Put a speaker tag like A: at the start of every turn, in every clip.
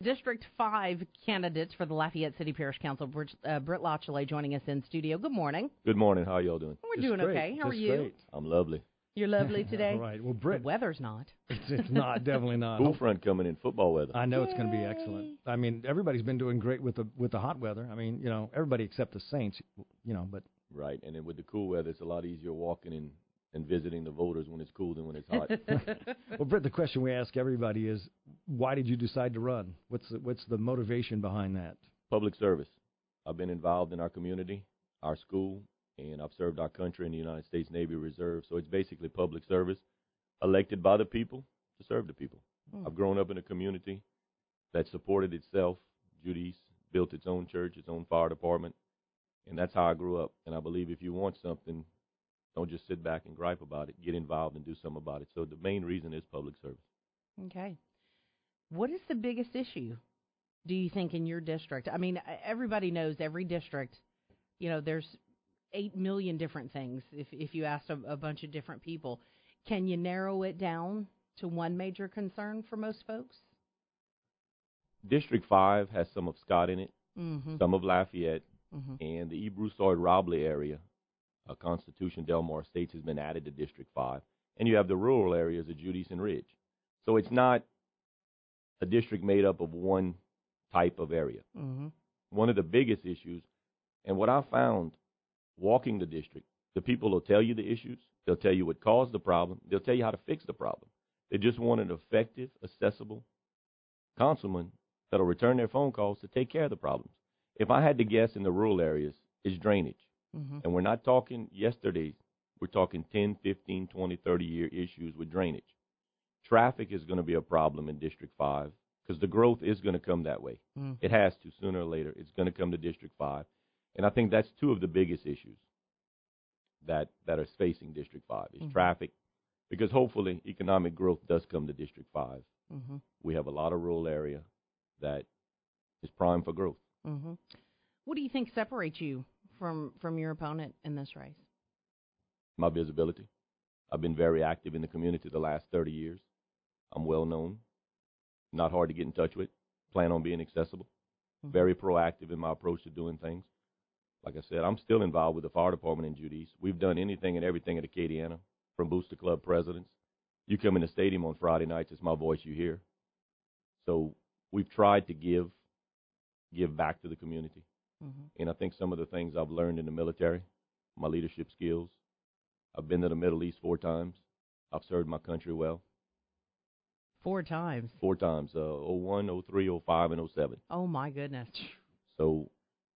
A: District 5 candidates for the Lafayette City Parish Council. Britt Lotchley joining us in studio. Good morning.
B: Good morning. How are y'all doing?
A: We're doing okay. How are you?
C: Great.
B: I'm lovely.
A: You're lovely today?
C: All right. Well, Britt.
A: The weather's not.
C: It's not, definitely not.
B: Cool front coming in, football weather.
C: I know it's going to be excellent. I mean, everybody's been doing great with the hot weather. I mean, everybody except the Saints, but.
B: Right, and then with the cool weather, it's a lot easier walking and visiting the voters when it's cool than when it's hot.
C: Well, Britt, the question we ask everybody is, why did you decide to run? What's the motivation behind that?
B: Public service. I've been involved in our community, our school, and I've served our country in the United States Navy Reserve. So it's basically public service, elected by the people to serve the people. I've grown up in a community that supported itself. Judy's built its own church, its own fire department, and that's how I grew up. And I believe if you want something, don't just sit back and gripe about it. Get involved and do something about it. So the main reason is public service.
A: Okay. What is the biggest issue, do you think, in your district? I mean, everybody knows every district, there's 8 million different things if you asked a bunch of different people. Can you narrow it down to one major concern for most folks?
B: District 5 has some of Scott in it, some of Lafayette, and the E. Broussard-Robley area. Constitution, Delmar Estates has been added to District 5. And you have the rural areas of Judy's and Ridge. So it's not a district made up of one type of area. One of the biggest issues, and what I found walking the district, the people will tell you the issues. They'll tell you what caused the problem. They'll tell you how to fix the problem. They just want an effective, accessible councilman that will return their phone calls to take care of the problems. If I had to guess in the rural areas, it's drainage. And we're not talking yesterday. We're talking 10, 15, 20, 30-year issues with drainage. Traffic is going to be a problem in District 5 because the growth is going to come that way. It has to. Sooner or later, it's going to come to District 5. And I think that's two of the biggest issues that are facing District 5 is traffic, because hopefully economic growth does come to District 5. We have a lot of rural area that is prime for growth.
A: What do you think separates you from your opponent in this race?
B: My visibility. I've been very active in the community the last 30 years. I'm well known, not hard to get in touch with, plan on being accessible, very proactive in my approach to doing things. Like I said, I'm still involved with the fire department in Judy's. We've done anything and everything at Acadiana, from Booster Club presidents. You come in the stadium on Friday nights, it's my voice you hear. So we've tried to give back to the community. And I think some of the things I've learned in the military, my leadership skills, I've been to the Middle East 4 times. I've served my country well.
A: 4 times?
B: 4 times, 01, 03, 05, and 07.
A: Oh, my goodness.
B: So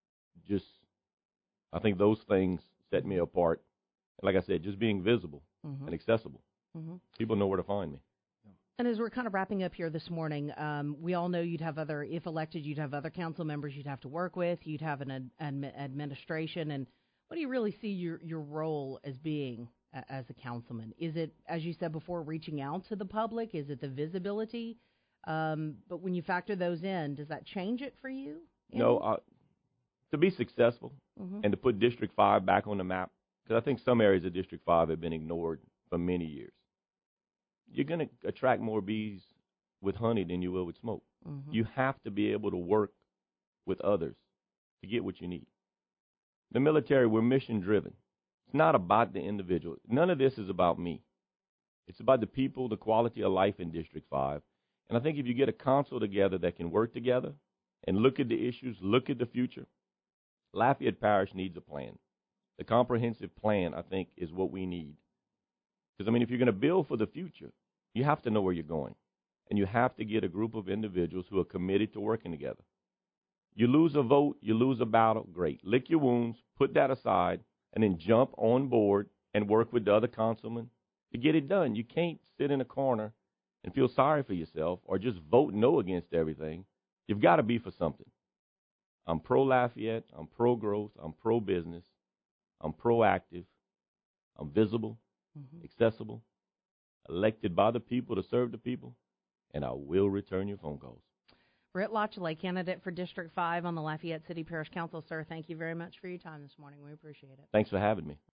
B: I think those things set me apart. And like I said, just being visible and accessible. People know where to find me.
A: And as we're kind of wrapping up here this morning, we all know if elected, you'd have other council members you'd have to work with. You'd have an administration. And what do you really see your role as being as a councilman? Is it, as you said before, reaching out to the public? Is it the visibility? But when you factor those in, does that change it for you?
B: No, to be successful and to put District 5 back on the map, because I think some areas of District 5 have been ignored for many years. You're going to attract more bees with honey than you will with smoke. You have to be able to work with others to get what you need. The military, we're mission-driven. It's not about the individual. None of this is about me. It's about the people, the quality of life in District 5. And I think if you get a council together that can work together and look at the issues, look at the future, Lafayette Parish needs a plan. The comprehensive plan, I think, is what we need. Because, if you're going to build for the future, you have to know where you're going. And you have to get a group of individuals who are committed to working together. You lose a vote, you lose a battle, great. Lick your wounds, put that aside, and then jump on board and work with the other councilmen to get it done. You can't sit in a corner and feel sorry for yourself or just vote no against everything. You've got to be for something. I'm pro-Lafayette, I'm pro-growth, I'm pro-business, I'm proactive, I'm visible, accessible, elected by the people to serve the people, and I will return your phone calls.
A: Britt Lotchley, candidate for District 5 on the Lafayette City Parish Council. Sir, thank you very much for your time this morning. We appreciate it.
B: Thanks for having me.